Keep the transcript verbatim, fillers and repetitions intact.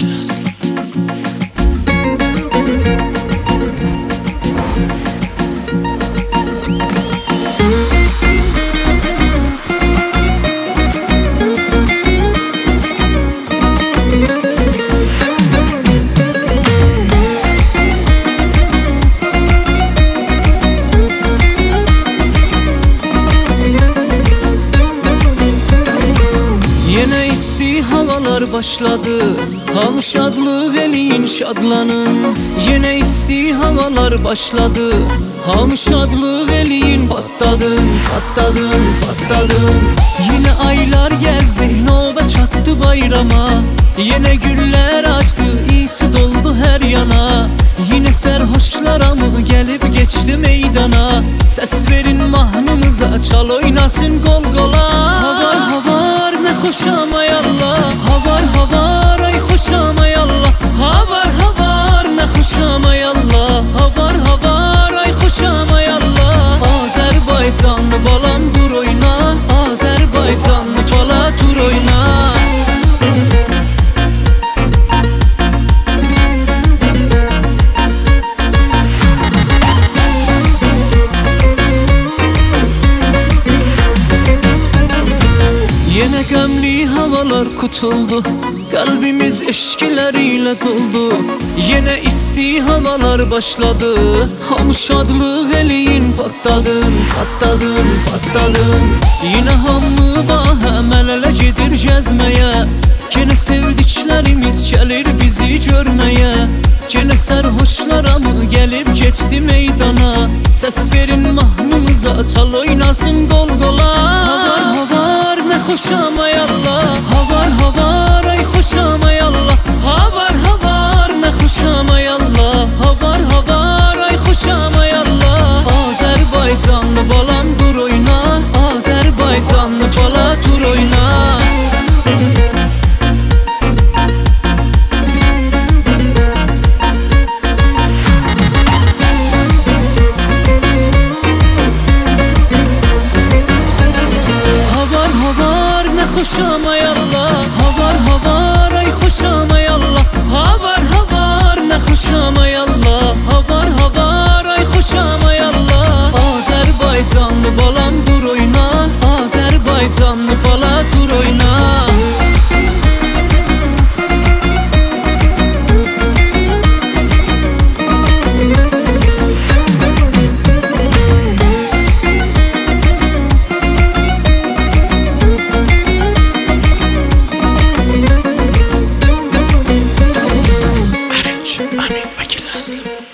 Akil Aslı. Yine isti havalar başladı, ham şadlı velin şadlanın. Yine isti havalar başladı, ham şadlı velin patladın, patladın, patladın. Yine aylar gezdi, nöbet çattı bayrama. Yine güller açtı, iyisi doldu her yana. Yine serhoşlara mı gelip geçti meydana. Ses verin mahnımıza, çal oynasın gol gola. Havar havar ne hoş ama yallah, havar havar ay hoş ama yallah. Havar havar ne hoş ama yallah, havar havar ay hoş ama yallah. Azerbaycanlı balam dur oyna, Azerbaycanlı bala dur oyna. Yine gömlü havalar kutuldu, kalbimiz eşkileriyle doldu. Yine isti havalar başladı, ham şadlı velin patladın, patladın, patladın. Yine hamlı bahemel gedir cezmeye. Gene sevdiklerimiz gelir bizi görmeye. Gene serhoşlara mı gelip geçti meydana. Ses verin mahnımıza, çal oynasın gol gola. Havar havar ne hoş ama yallah, havar havar ay hoş ama yallah. Havar havar ne hoş ama yallah, havar havar ay hoş ama yallah. Azerbaycanlı balam dur oyna, Azerbaycanlı bala dur oyna. Hoş ama yallah, havar havar ay hoş ama yallah. Havar havar ne hoş ama yallah, havar havar ay hoş ama yallah. Azerbaycanlı balam dur oyna, Azerbaycanlı bala dur oyna. Akil Aslı.